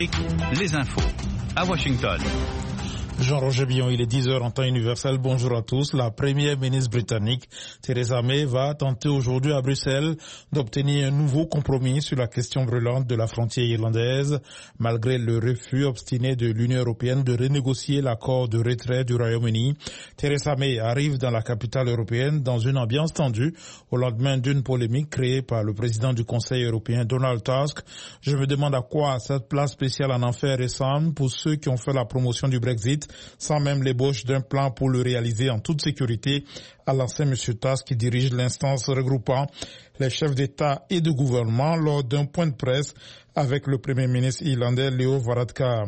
Les infos à Washington. Jean-Roger Billon, il est 10h en temps universel. Bonjour à tous. La première ministre britannique, Theresa May, va tenter aujourd'hui à Bruxelles d'obtenir un nouveau compromis sur la question brûlante de la frontière irlandaise, malgré le refus obstiné de l'Union européenne de renégocier l'accord de retrait du Royaume-Uni. Theresa May arrive dans la capitale européenne dans une ambiance tendue au lendemain d'une polémique créée par le président du Conseil européen, Donald Tusk. Je me demande à quoi cette place spéciale en enfer ressemble pour ceux qui ont fait la promotion du Brexit sans même l'ébauche d'un plan pour le réaliser en toute sécurité, a lancé M. Tusk, qui dirige l'instance regroupant les chefs d'État et de gouvernement lors d'un point de presse avec le Premier ministre irlandais Leo Varadkar.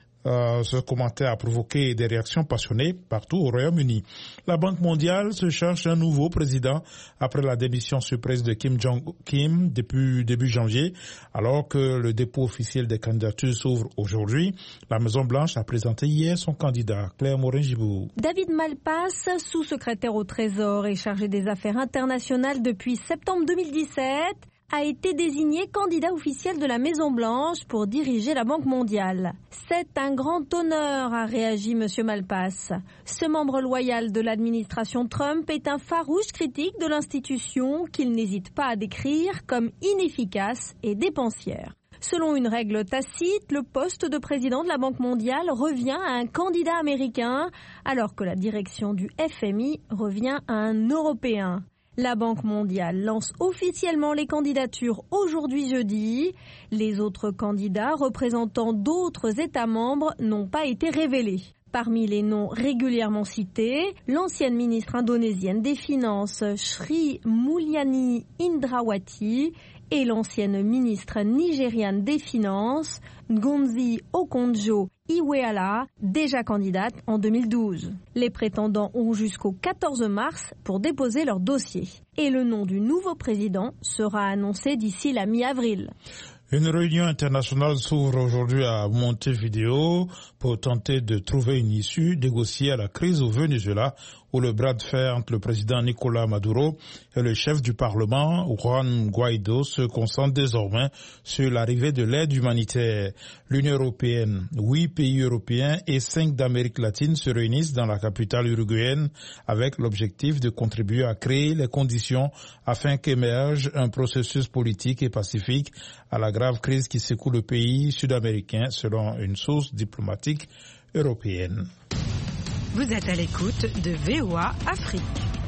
Ce commentaire a provoqué des réactions passionnées partout au Royaume-Uni. La Banque mondiale se cherche un nouveau président après la démission surprise de Kim Jong-un début janvier. Alors que le dépôt officiel des candidatures s'ouvre aujourd'hui, la Maison-Blanche a présenté hier son candidat, Claire Morin-Gibou. David Malpass, sous-secrétaire au Trésor et chargé des affaires internationales depuis septembre 2017, a été désigné candidat officiel de la Maison-Blanche pour diriger la Banque mondiale. C'est un grand honneur, a réagi M. Malpass. Ce membre loyal de l'administration Trump est un farouche critique de l'institution qu'il n'hésite pas à décrire comme inefficace et dépensière. Selon une règle tacite, le poste de président de la Banque mondiale revient à un candidat américain, alors que la direction du FMI revient à un Européen. La Banque mondiale lance officiellement les candidatures aujourd'hui jeudi. Les autres candidats représentant d'autres États membres n'ont pas été révélés. Parmi les noms régulièrement cités, l'ancienne ministre indonésienne des Finances Sri Mulyani Indrawati et l'ancienne ministre nigériane des Finances Ngozi Okonjo-Iweala, déjà candidate en 2012. Les prétendants ont jusqu'au 14 mars pour déposer leur dossier. Et le nom du nouveau président sera annoncé d'ici la mi-avril. Une réunion internationale s'ouvre aujourd'hui à Montevideo pour tenter de trouver une issue négociée à la crise au Venezuela, où le bras de fer entre le président Nicolás Maduro et le chef du Parlement, Juan Guaidó, se concentre désormais sur l'arrivée de l'aide humanitaire. L'Union européenne, 8 pays européens et 5 d'Amérique latine se réunissent dans la capitale uruguayenne avec l'objectif de contribuer à créer les conditions afin qu'émerge un processus politique et pacifique à la grave crise qui secoue le pays sud-américain, selon une source diplomatique européenne. Vous êtes à l'écoute de VOA Afrique.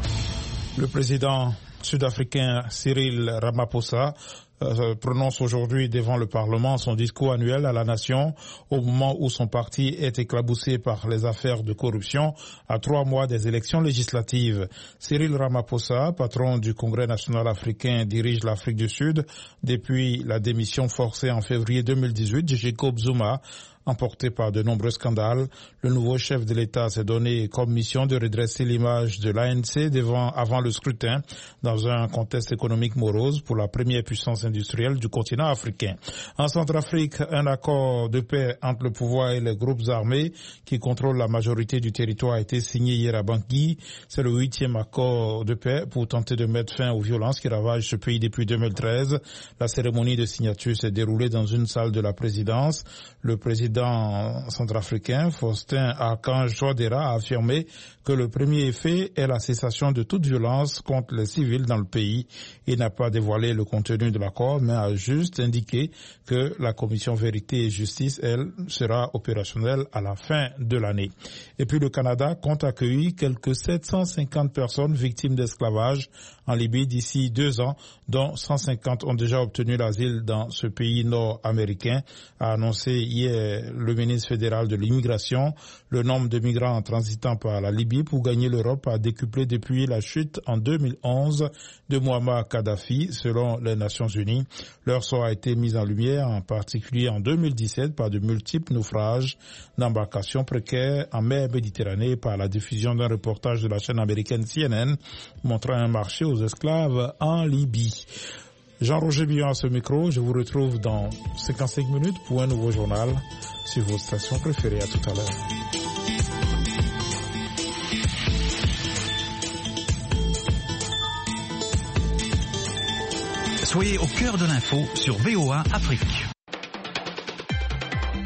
Le président sud-africain Cyril Ramaphosa prononce aujourd'hui devant le Parlement son discours annuel à la nation au moment où son parti est éclaboussé par les affaires de corruption à 3 mois des élections législatives. Cyril Ramaphosa, patron du Congrès national africain, dirige l'Afrique du Sud depuis la démission forcée en février 2018 de Jacob Zuma, emporté par de nombreux scandales. Le nouveau chef de l'État s'est donné comme mission de redresser l'image de l'ANC avant le scrutin dans un contexte économique morose pour la première puissance industrielle du continent africain. En Centrafrique, un accord de paix entre le pouvoir et les groupes armés qui contrôlent la majorité du territoire a été signé hier à Bangui. C'est le 8e accord de paix pour tenter de mettre fin aux violences qui ravagent ce pays depuis 2013. La cérémonie de signature s'est déroulée dans une salle de la présidence. Le président centrafricain Faustin Archange Touadéra a affirmé que le premier effet est la cessation de toute violence contre les civils dans le pays. Il n'a pas dévoilé le contenu de l'accord, mais a juste indiqué que la commission Vérité et Justice, elle, sera opérationnelle à la fin de l'année. Et puis le Canada compte accueillir quelques 750 personnes victimes d'esclavage en Libye d'ici 2 ans, dont 150 ont déjà obtenu l'asile dans ce pays nord-américain, a annoncé hier le ministre fédéral de l'immigration. Le nombre de migrants transitant par la Libye pour gagner l'Europe a décuplé depuis la chute en 2011 de Muammar Kadhafi, selon les Nations Unies. Leur sort a été mis en lumière, en particulier en 2017, par de multiples naufrages d'embarcations précaires en mer Méditerranée, par la diffusion d'un reportage de la chaîne américaine CNN montrant un marché aux esclaves en Libye. Jean-Roger Billon à ce micro, je vous retrouve dans 55 minutes pour un nouveau journal sur vos stations préférées. À tout à l'heure. Soyez au cœur de l'info sur VOA Afrique.